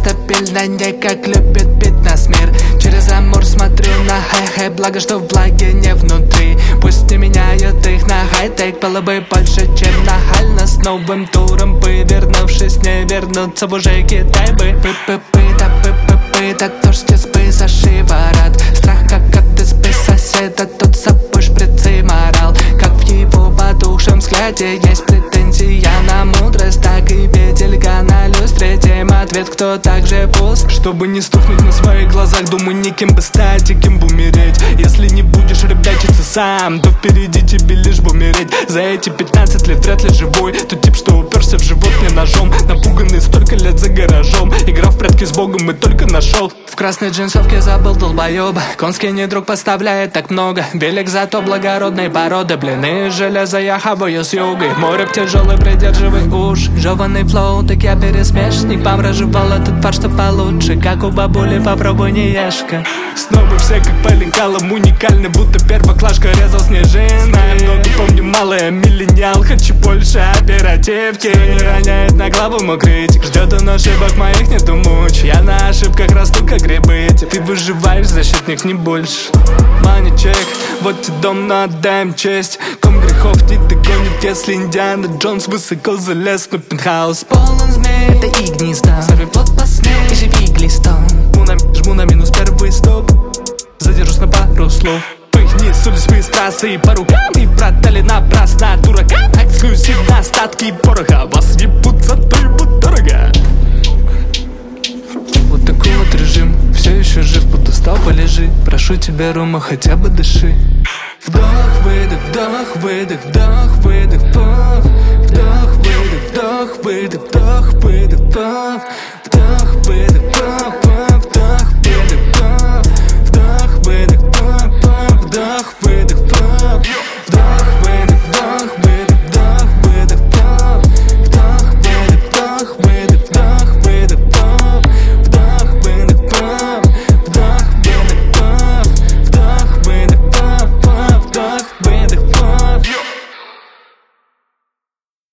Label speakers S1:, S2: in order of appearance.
S1: стабильно, не как любит бить нас мир. Через амур смотрю на хай-хай, благо что в благе не внутри. Пусть не меняют их на хай-тек, было бы больше, чем нахально. С новым туром бы, вернувшись, не вернуться в уже Китай бы. Да кто ж тебе спы за шиворот? Страх, как от избы соседа, тут с собой шприцы морал. Как в его потухшем взгляде есть претензия на мудрость, так и петелька на люстре. Тем ответ, кто так же пуст. Чтобы не стукнуть на своих глазах, думаю, не кем бы стать и кем бы умереть. Если не будешь рыбячиться сам, то впереди тебе лишь бы умереть. За эти 15 лет вряд ли живой тот тип, что уперся в живот мне ножом. Напуганный столько лет за гаражом, игра в прятки с Богом и только нашел. В красной джинсовке забыл долбоеба, конский недруг поставляет так много. Велик зато благородной породы, блины из железа я хаваю с югой. Море тяжелый, придерживай уж. Жеванный флоу, так я пересмешник. Помраживал этот пар, что получше. Как у бабули, попробуй не ешка. Снова все как по лекалам, уникальны, будто первоклашка резал снежинки. Знаю много, помню мало, я миллениал, хочу больше оперативки. Не роняет на главу мой критик, ждет он ошибок моих, нету муч. Я на ошибках расту как грибы, ты выживаешь, защитник не больше. Money чек, вот тебе дом, но отдаем честь. Ком грехов не догонит, если Индиана Джонс высоко залез на пентхаус. Полон змей, это их гнезда, сорви плод посмей и живи глистом. Жму на минус первый стоп, задержусь на пару слов. Пыхни, сули свои страссы по рукам и продали напрасно дуракам. Эксклюзив на остатки пороха, вас ебут за то ебут дорого. Вот такой вот режим, все еще жив, подустал, полежи. Прошу тебя, Рома, хотя бы дыши. Вдох, выдох, вдох, выдох, вдох, выдох, вдох. Вдох, выдох, вдох, выдох, вдох, выдох, вдох.